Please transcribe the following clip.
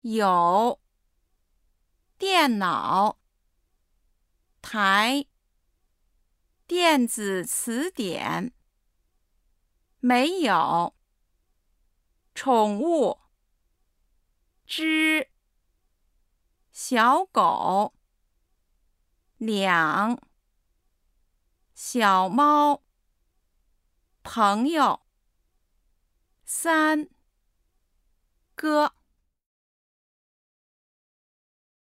有，电脑，台，电子词典，没有，宠物，只，小狗，两，小猫，朋友，三，歌。